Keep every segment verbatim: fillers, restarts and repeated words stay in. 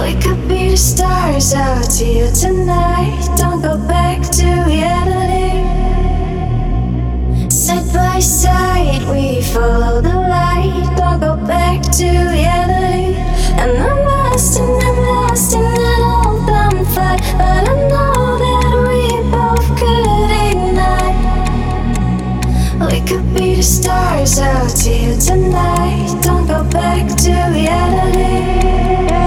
We could be the stars out here tonight. Don't go back to reality. Side by side, we follow the light. Don't go back to reality. And I'm lost and I'm lost in an old dumb fight, but I know that we both could ignite. We could be the stars out here tonight. Don't go back to reality.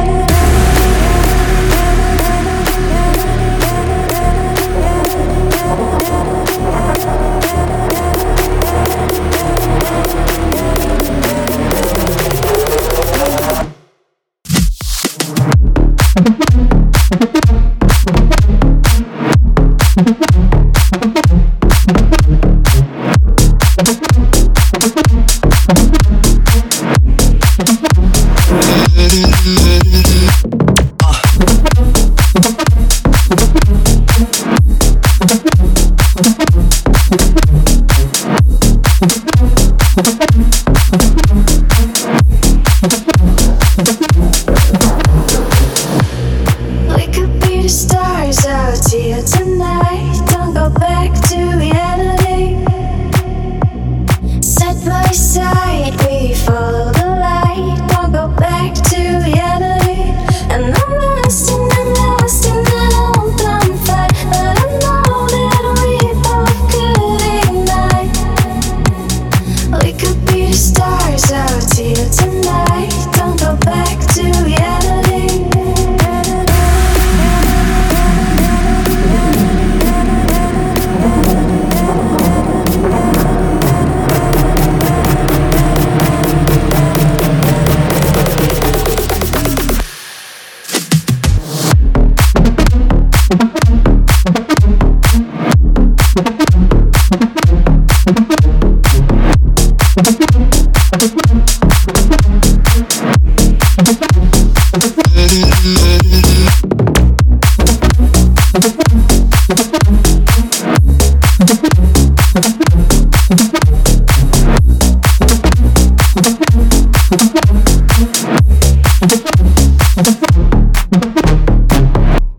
We could be the stars out here tonight. Don't go back to reality. Side by side, we follow the light. Don't go back to reality. And I'm lost and I'm lost in an old dumb fight, but I know that we both could ignite. We could be the stars out here tonight. Don't go back to reality. Let it, let it.